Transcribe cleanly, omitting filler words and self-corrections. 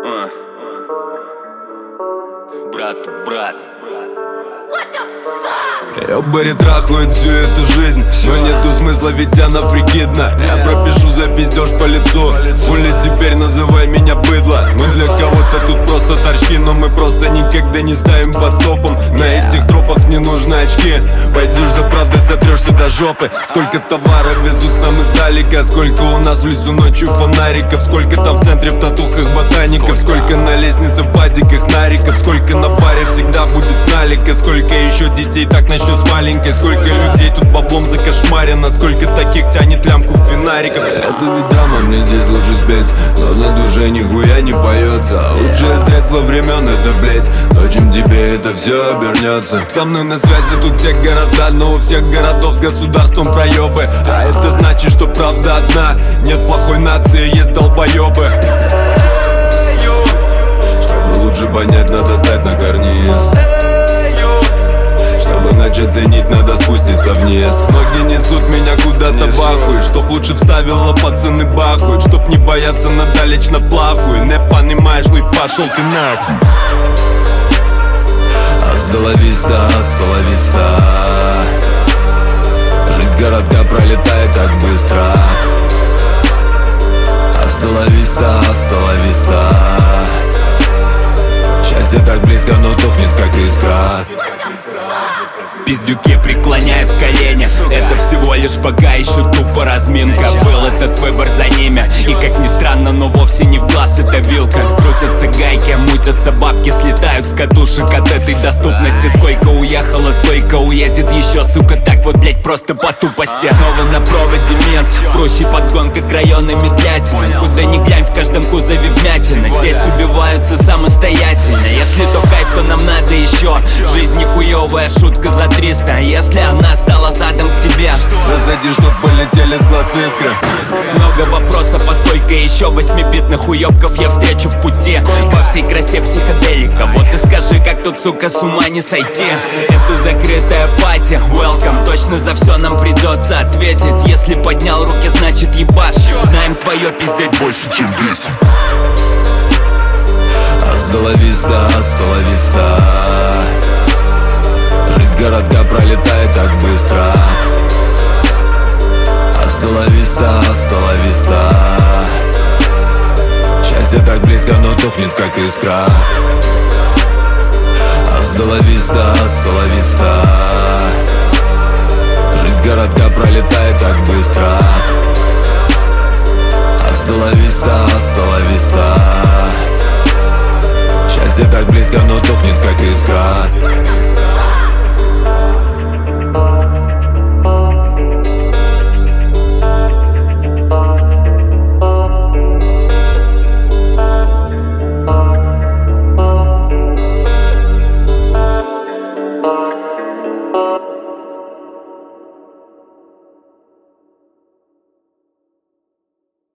Брат. Я Барри трахают всю эту жизнь, но нету смысла, ведь она фригидна. Я пропишу за пиздеж по лицу, хули теперь называй меня быдло. Мы для кого-то тут просто торчки, но мы просто никогда не ставим под стопом. На этих тропах не нужны очки, пойдешь за правдой, сотрешься до жопы. Сколько товара везут нам издалека, сколько у нас в лесу ночью фонариков, сколько там в центре в татухах ботаников, сколько на лестнице в падиках нариков, сколько на баре всегда будет налика, сколько еще детей так начнет с маленькой, сколько людей тут баблом закошмарено, сколько таких тянет лямку в двинариков. Это ведь драма, мне здесь лучше спеть, но на душе нихуя не поется. Лучшее средство времен это, блять, ночью тебе это все обернется. Со мной на связи тут все города, но у всех городов с государством проебы. А это значит, что правда одна, нет плохой нации, есть долбоебы. Чтобы лучше понять, надо стать на карниз. Чтобы начать ценить, надо спуститься вниз. Ноги несут меня куда-то бахуй, чтоб лучше вставила пацаны бахуй, чтоб не бояться надалечно плахуй. Не понимаешь, ну и пошел ты нахуй. Hasta la vista, hasta la vista. Жизнь городка пролетает так быстро. Hasta la vista, hasta la vista. Счастье так близко, но тухнет как искра. Пиздюки преклоняют колени, это всего лишь пока еще тупо разминка. Был этот выбор за ними, и как ни странно, но вовсе не в глаз эта вилка. Крутятся гайки, мутятся бабки, слетают с катушек от этой доступности. Сколько уехало, сколько уедет еще, сука, так вот, блять, просто по тупости. Снова на проводе Минск, проще подгонка к району Медлятина. Куда ни глянь, в каждом кузове вмятина. Здесь убиваются самостоятельно, если то кайф, то нам надо еще. Жизнь нихуевая, шутка за 300, если она стала задом к тебе. Засади, чтоб полетели с глаз искры. Много вопросов, а сколько еще 8-битных уебков я встречу в пути. Во всей красе психоделика. Вот и скажи, как тут, сука, с ума не сойти. Это закрытая пати, welcome. Точно за все нам придется ответить. Если поднял руки, значит ебашь. Знаем, твое пиздеть больше, чем весь. Hasta la vista, hasta la vista. Жизнь городка пролетает так быстро. Hasta la vista, hasta la vista. Счастье так близко, но тухнет как искра. Hasta la vista, hasta la vista. Жизнь городка пролетает так быстро. Hasta la vista, hasta la vista. Счастье так близко, но тухнет как искра.